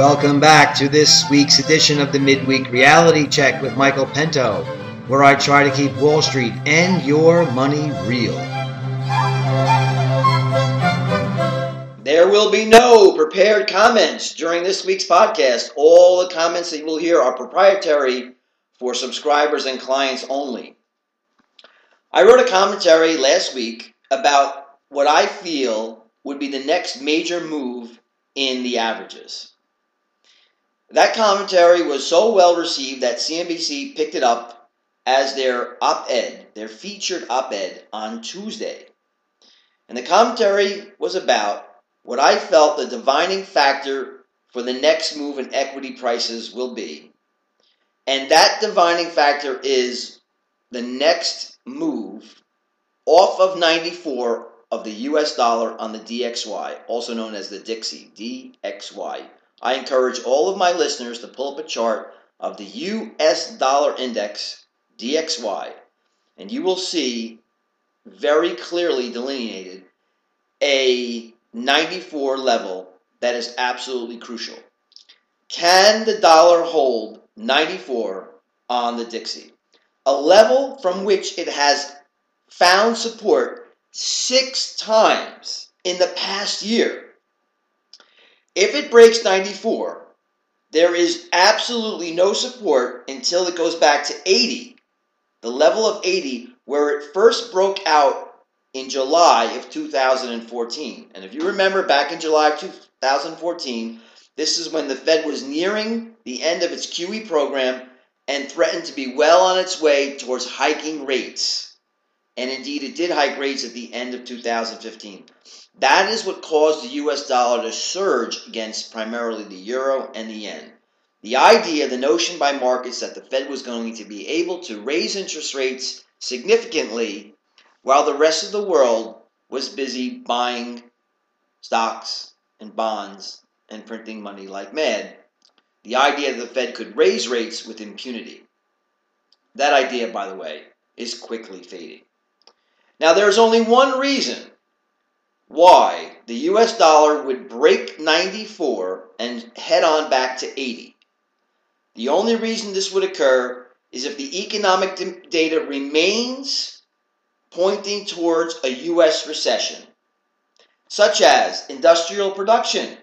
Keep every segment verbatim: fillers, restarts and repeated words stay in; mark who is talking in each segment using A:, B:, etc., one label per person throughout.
A: Welcome back to this week's edition of the Midweek Reality Check with Michael Pinto, where I try to keep Wall Street and your money real. There will be no prepared comments during this week's podcast. All the comments that you will hear are proprietary for subscribers and clients only. I wrote a commentary last week about what I feel would be the next major move in the averages. That commentary was so well received that C N B C picked it up as their op-ed, their featured op-ed on Tuesday. And the commentary was about what I felt the defining factor for the next move in equity prices will be. And that defining factor is the next move off of ninety-four of the U S dollar on the D X Y, also known as the Dixie, D X Y. I encourage all of my listeners to pull up a chart of the U S dollar index, D X Y, and you will see very clearly delineated a ninety-four level that is absolutely crucial. Can the dollar hold ninety-four on the Dixie? A level from which it has found support six times in the past year. If it breaks ninety-four, there is absolutely no support until it goes back to eighty, the level of eighty where it first broke out in July of two thousand fourteen. And if you remember back in July of two thousand fourteen, this is when the Fed was nearing the end of its Q E program and threatened to be well on its way towards hiking rates. And indeed, it did hike rates at the end of two thousand fifteen. That is what caused the U S dollar to surge against primarily the euro and the yen. The idea, the notion by markets that the Fed was going to be able to raise interest rates significantly while the rest of the world was busy buying stocks and bonds and printing money like mad. The idea that the Fed could raise rates with impunity. That idea, by the way, is quickly fading. Now, there is only one reason why the U S dollar would break ninety-four and head on back to eighty. The only reason this would occur is if the economic d- data remains pointing towards a U S recession, such as industrial production,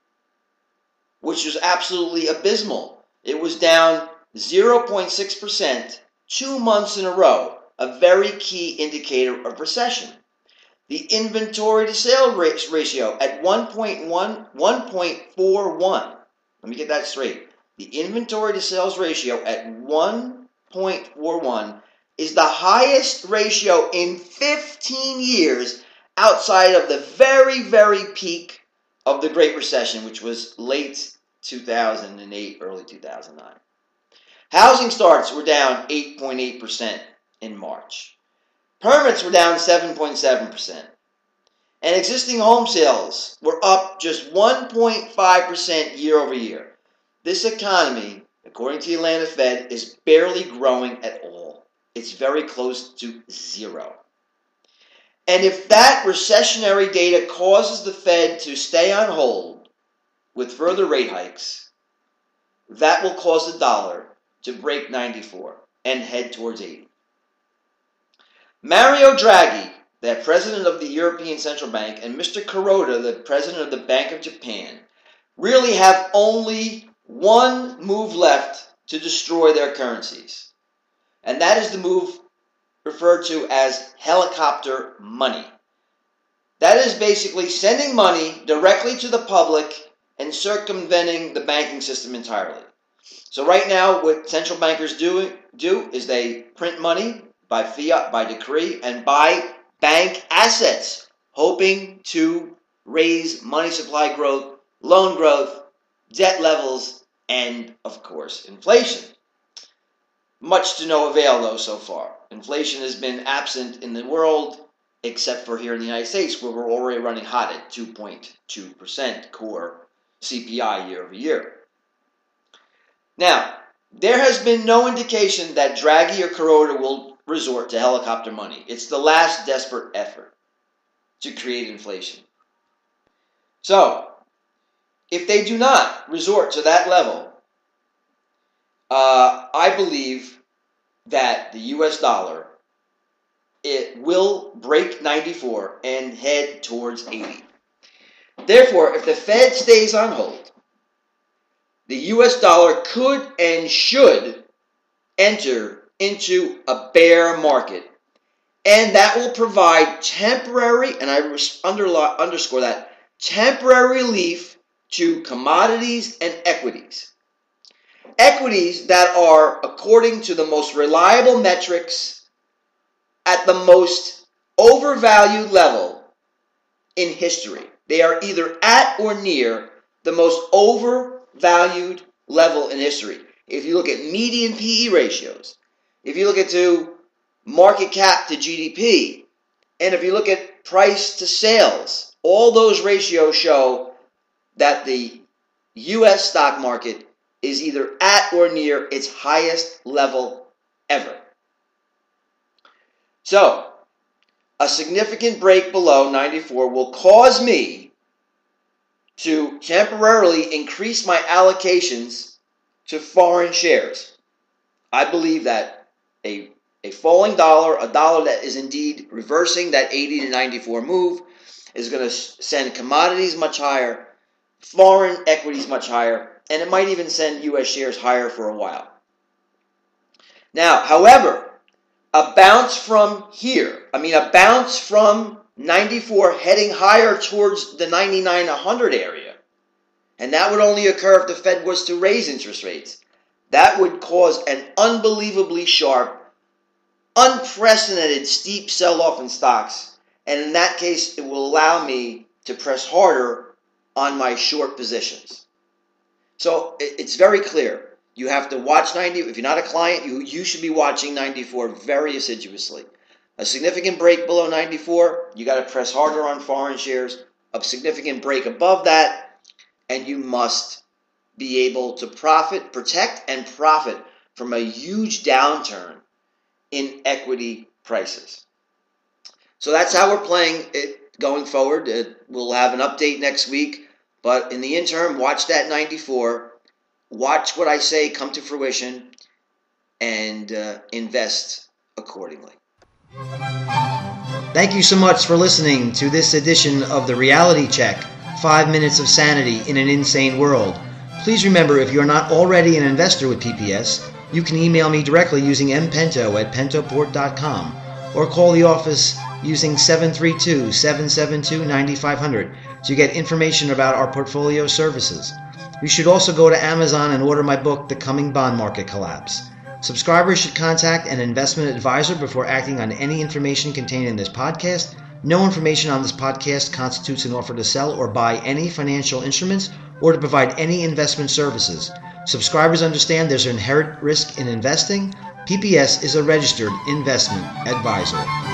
A: which was absolutely abysmal. It was down zero point six percent two months in a row, a very key indicator of recession. The inventory to sales ratio at one point one, one point four one. Let me get that straight. The inventory to sales ratio at one point four one is the highest ratio in fifteen years outside of the very, very peak of the Great Recession, which was late two thousand eight, early two thousand nine. Housing starts were down eight point eight percent in March. Permits were down seven point seven percent. And existing home sales were up just one point five percent year over year. This economy, according to the Atlanta Fed, is barely growing at all. It's very close to zero. And if that recessionary data causes the Fed to stay on hold with further rate hikes, that will cause the dollar to break ninety-four and head towards eighty. Mario Draghi, the president of the European Central Bank, and Mister Kuroda, the president of the Bank of Japan, really have only one move left to destroy their currencies. And that is the move referred to as helicopter money. That is basically sending money directly to the public and circumventing the banking system entirely. So right now, what central bankers do, do is they print money by fiat, by decree, and buy bank assets, hoping to raise money supply growth, loan growth, debt levels, and, of course, inflation. Much to no avail, though, so far. Inflation has been absent in the world, except for here in the United States, where we're already running hot at two point two percent core C P I year over year. Now, there has been no indication that Draghi or Kuroda will resort to helicopter money. It's the last desperate effort to create inflation. So, if they do not resort to that level, uh, I believe that the U S dollar, it will break ninety-four and head towards eighty. Therefore, if the Fed stays on hold, the U S dollar could and should enter into a bear market. And that will provide temporary, and I underline, underscore that, temporary relief to commodities and equities. Equities that are, according to the most reliable metrics, at the most overvalued level in history. They are either at or near the most overvalued level in history. If you look at median P E ratios, if you look at to market cap to G D P, and if you look at price to sales, all those ratios show that the U S stock market is either at or near its highest level ever. So, a significant break below ninety-four will cause me to temporarily increase my allocations to foreign shares. I believe that a, a falling dollar, a dollar that is indeed reversing that eighty to ninety-four move, is going to send commodities much higher, foreign equities much higher, and it might even send U S shares higher for a while. Now, however, a bounce from here, I mean a bounce from ninety-four heading higher towards the ninety-nine one hundred area, and that would only occur if the Fed was to raise interest rates. That would cause an unbelievably sharp, unprecedented steep sell-off in stocks, and in that case, it will allow me to press harder on my short positions. So it's very clear. You have to watch ninety. If you're not a client, you, you should be watching ninety-four very assiduously. A significant break below ninety-four, you got to press harder on foreign shares. A significant break above that, and you must be able to profit, protect, and profit from a huge downturn in equity prices. So that's how we're playing it going forward. It, we'll have an update next week, but in the interim, watch that ninety-four. Watch what I say come to fruition, and uh, invest accordingly. Thank you so much for listening to this edition of the Reality Check, Five Minutes of Sanity in an Insane World. Please remember, if you're not already an investor with P P S, you can email me directly using mpento at pentoport dot com or call the office using seven three two, seven seven two, nine five zero zero to get information about our portfolio services. You should also go to Amazon and order my book, The Coming Bond Market Collapse. Subscribers should contact an investment advisor before acting on any information contained in this podcast. No information on this podcast constitutes an offer to sell or buy any financial instruments or to provide any investment services. Subscribers understand there's an inherent risk in investing. P P S is a registered investment advisor.